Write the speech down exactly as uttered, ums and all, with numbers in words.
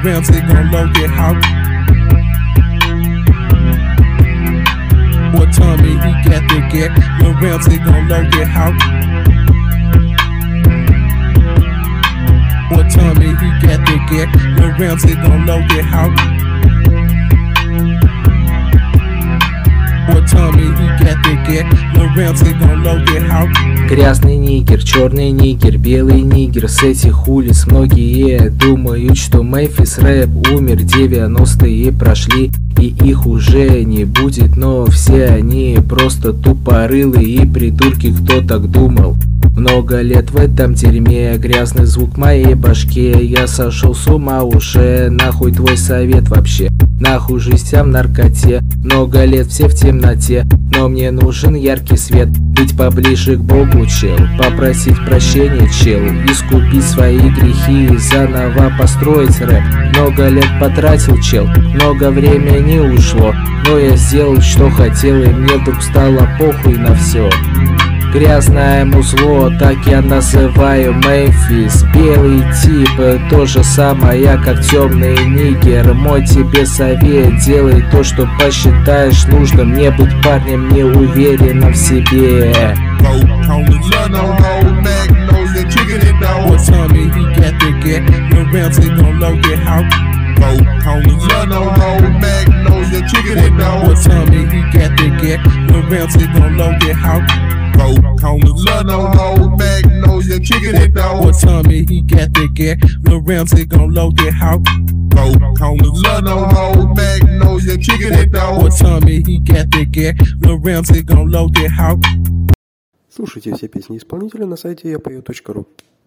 Ramsey gon' load it out. What Tommy he got to get? Lil Ramsey gon' load it out. What Tommy he got to get? Lil Ramsey gon' load it out. What Tommy he got to get? Lil Ramsey gon' load it out. Грязный нигер, черный нигер, белый нигер. С этих улиц многие думают, что Мемфис рэп умер. Девяностые прошли и их уже не будет, но все они просто тупорылые и придурки, кто так думал. Много лет в этом дерьме, грязный звук в моей башке. Я сошел с ума уже, нахуй твой совет вообще. Нахуй жизнь в наркоте, много лет все в темноте. Но мне нужен яркий свет, быть поближе к Богу, чел. Попросить прощения, чел, искупить свои грехи и заново построить рэп. Много лет потратил, чел, много времени ушло, но я сделал, что хотел, и мне вдруг стало похуй на все. Грязное музло, так я называю Мемфис. Белый тип, то же самое, как темный нигер. Мой тебе совет, делай то, что посчитаешь нужным. Не быть парнем неуверенным в себе. What Tommy he got to get? Lil Ramsey gon' load it out. What Tommy he got to get? Lil Ramsey gon' load it out. What Tommy he got to get? Lil Ramsey gon' load it out. What Tommy he got to get? Lil Ramsey gon' load it out. Слушайте все песни исполнителя на сайте я пою точка ру.